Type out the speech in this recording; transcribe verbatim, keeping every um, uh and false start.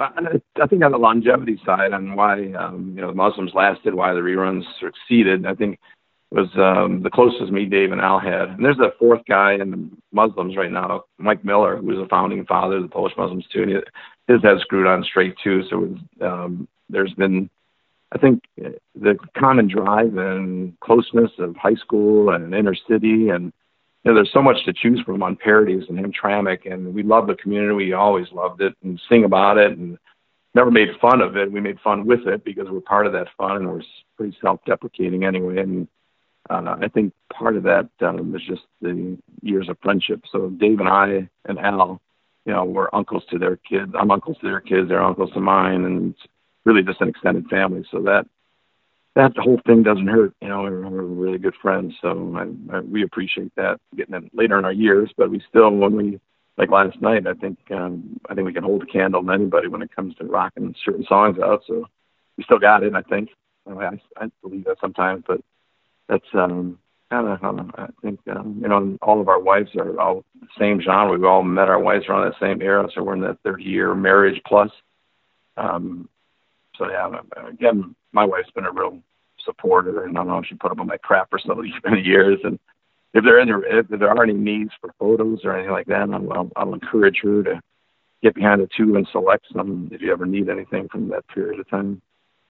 I, I think on the longevity side, on why um, you know the Muslims lasted, why the reruns succeeded, I think was um, the closest me, Dave, and Al had. And there's a fourth guy in the Muslims right now, Mike Miller, who was a founding father of the Polish Muslims too, and he, his head screwed on straight too. So it was, um, there's been, I think, the common drive and closeness of high school and inner city, and you know, there's so much to choose from on parodies and Hamtramck, and we love the community. We always loved it and sing about it, and never made fun of it. We made fun with it because we're part of that fun, and we're pretty self-deprecating anyway. And uh, I think part of that um, is just the years of friendship. So Dave and I and Al, you know, we're uncles to their kids. I'm uncles to their kids. They're uncles to mine, and it's really just an extended family. So that that whole thing doesn't hurt. You know, we're, we're really good friends. So I, I, we appreciate that getting it later in our years. But we still, when we like last night, I think um, I think we can hold a candle to anybody when it comes to rocking certain songs out. So we still got it, I think. I, mean, I, I believe that sometimes, but that's um, kind of, um, I think, um, you know, all of our wives are all the same genre. We've all met our wives around that same era, so we're in that thirty year marriage plus. Um, so, yeah, again, my wife's been a real supporter, and I don't know if she put up with my crap for so many years. And if there, any, if there are any needs for photos or anything like that, I'll, I'll, I'll encourage her to get behind the two and select some if you ever need anything from that period of time.